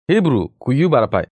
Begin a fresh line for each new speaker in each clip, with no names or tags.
Hebrew ku yubarpai.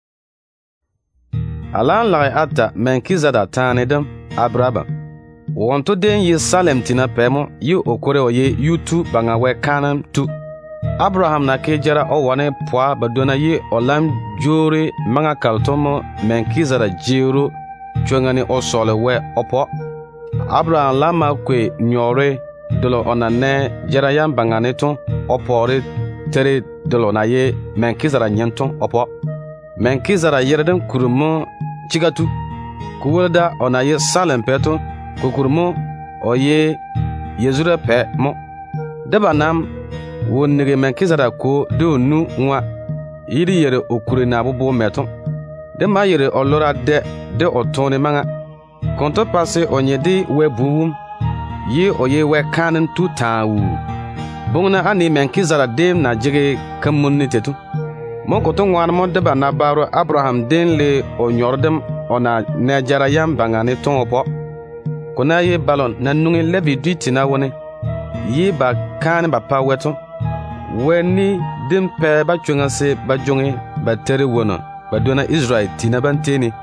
Alan lagi ata Melkizedek taanidam Abraham. Wonto den yi Salem tina pemo yi okore oye yutu banga we kanam tu. Abraham na kejara o wane pwa badona yi olam jore manga kaltomo Melkizedek jiro chwengani o sole we opo. Abraham lama kwe nyore dolo onane jara yam bangane ton opore tere dolo na ye Melkizedek nyenton opo. Melkizedek yerden kurumo chigatu kuwelda ona ye Salem peto kukurumo oye yezura pe mo deba nam wonnige Melkizedek ko do nu nwa yiri yere okure na bubu meton de ma yere olora de otone manga konto passe onye di we buwum ye oye we kanin tu tawu bongna ani Melkizedek dem na jige kamunni tetu mon koto ngwan mo deba na baro Abraham den le onyordem ona nejara yam bangane ton opo kuna ye balon na nungi lebi duiti na wone ye ba kan ba pa weto weni dim pe ba chunga se ba jonge ba tere wono ba dona Israel tina banteni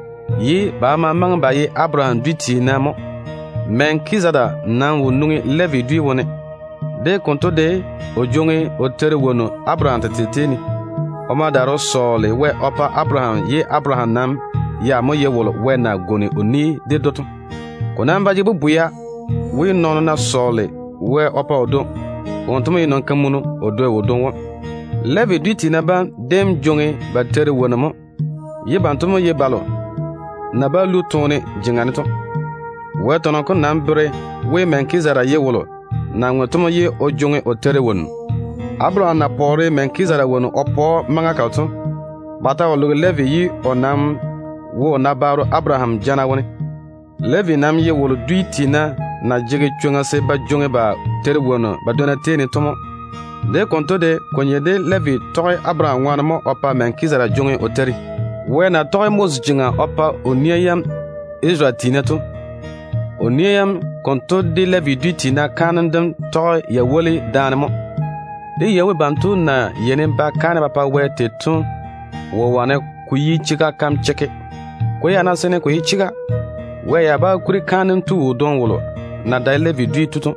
ye ba ma mang ba ye Abraham duiti na mo Melkizedek nan wonungi lebi dui wone de konto de o jonge o tere wono Abraham teteni Oma daro sole we opa Abraham ye Abraham nam ya mo ye wolo we na goni oni de doto kona mbaje bubuya we nono na sole we opa odo ontomo yinon kamunu odo e wodon wo levi duti na ban dem jonge batere wonamo ye bantomo ye balo na ba lu tone jingane to we tonon ko nambre we Melkizedek ye wolo na ngotomo ye o jonge o tere wonu Abraham na pore Melkizedek wonu opo manga kalto bata olugo levi yi onam wo na baro Abraham jana woni levi nam ye wolo duiti na jige chunga se ba jonge ba tere wonu ba dona teni tomo de konto de konye de levi toy Abraham wana mo opa Melkizedek jonge o teri we na toy mos jinga opa oniyam Israel tineto oniyam konto de levi duiti na kanandam toy ya woli danamo de yewe bantu na yenen ba kana ba pa we tetun wo wane ku yi chiga kam cheke ko ya na sene ko yi chiga we ya ba kuri kanin tu don wolo na da levi du tutun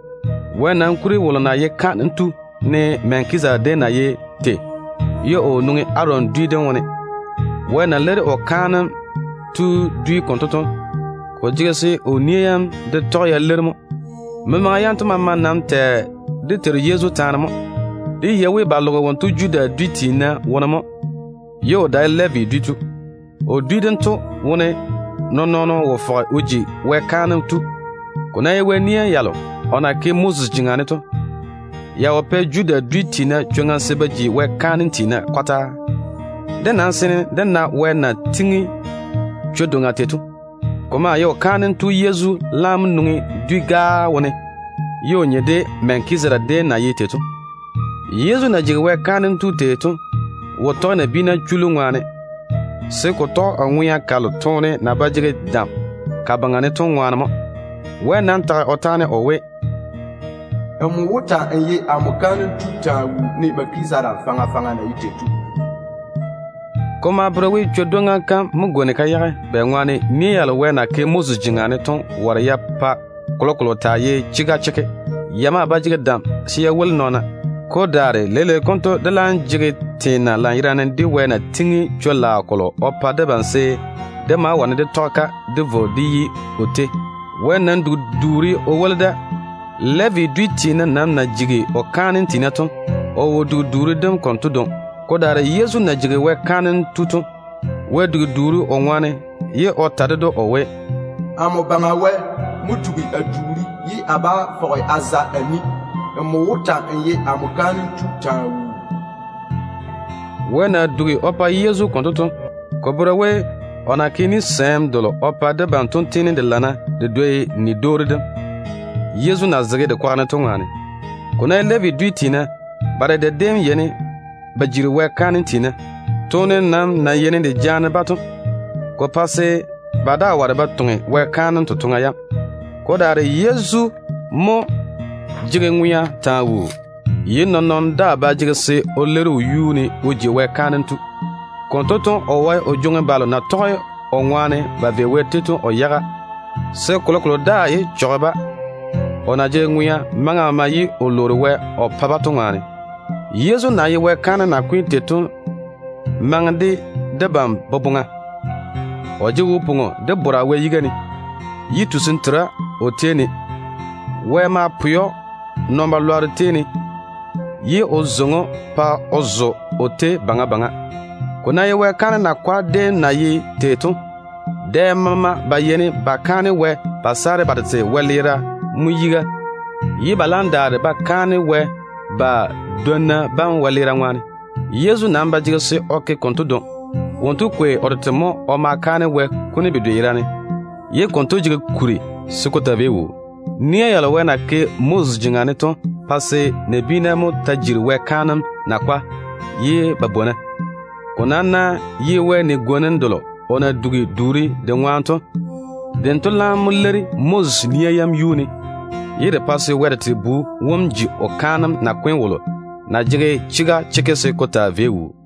we na kuri wolo na ye kanin tu ne Melkizedek de na ye te yo o nungi Aaron du den woni we na lere o kanin tu du kontoton ko jigese o niyam de to ya lermo mema yantuma manam te de ter Yesu tanamo di yewe balogo wontu Juda duiti na wonamo yo da levi dutu o duden to wone no wo fo oji we kanam tu kuna yewe niya yalo ona ke Moses jingane to ya ope Juda duiti na chunga sebaji we kanin tina kwata den ansene den na we na tingi chodonga tetu kuma yo kanin tu Yesu lam nungi duiga wone yo nyede Melkizedek de na yetetu Yesu na jigwe kanin tu tetu woto na bina chulu ngwane se ko to anwuya kalu tone na bajige dam kabangane to ngwana mo we nan ta otane owe
amu wuta enye amukanin tu tawu ni Melkizedek fanga na yitetu
koma brawi chodonga kam mugone kayaga be ngwane ni yalo we na ke Moses jingane ton war ya pa kolokolo taye chiga cheke yama bajige dam siya wel nona ko dare lele konto de lan jige tina lan yiranen di wena tingi chola kolo opa de banse de ma wane de toka de vodi ote wenan du duri o walda levi duiti na nam na jige o kanin tinaton o du duri dem konto don ko dare Yesu na jige we kanin tutun we du duri o wane ye o tadedo o we
amo banga we mutubi aduri yi aba foy azza ani mo wuta enye amukanin tutawu
wena dugi opa Yesu kontoton kobura we ona kini sem dolo opa de bantun tini de lana de doye ni doridem Yesu na zage de kwana tongane kuna levi duitina bare de dem yene bajiri we kanin tina tonen nam na yene de jana baton ko passe bada wada batonge we kanin tutunga ya ko dare Yesu mo jige nguya tawu yi non da ba jigse o leru yuni o je we kanin tu kontoton o wa o jonge balo na toy o ngwane ba ve wetetu o yaga se kolokolo da yi choba ona je nguya manga mayi o lorwe o pabato ngani yezu na yi we kana na kwintetu mangdi debam bobunga o je wupungo de bora we yigani yitu sintra o teni we ma puyo nomba lwar teni yi o zongo pa ozo o te banga kuna yi we kana na kwa de na yi tetu de mama bayeni bakani we pasare batse welira muyiga yi balandare bakani we ba donna ban welira ngwani yezu namba jigse oke kontudo wontu kwe ortemo o makani we kuni bidu irani ye kontu jiga kuri sukota vewu niya yala we na ke muz jingani to pase ne binemu tajir we kanam na kwa ye babona konana ye we ne gonen dolo ona dugi duri de ngwanto den to la mulleri muz niya yam yuni ye de pase we de bu womji o kanam na kwen wolo na jige chiga chikese kota vewu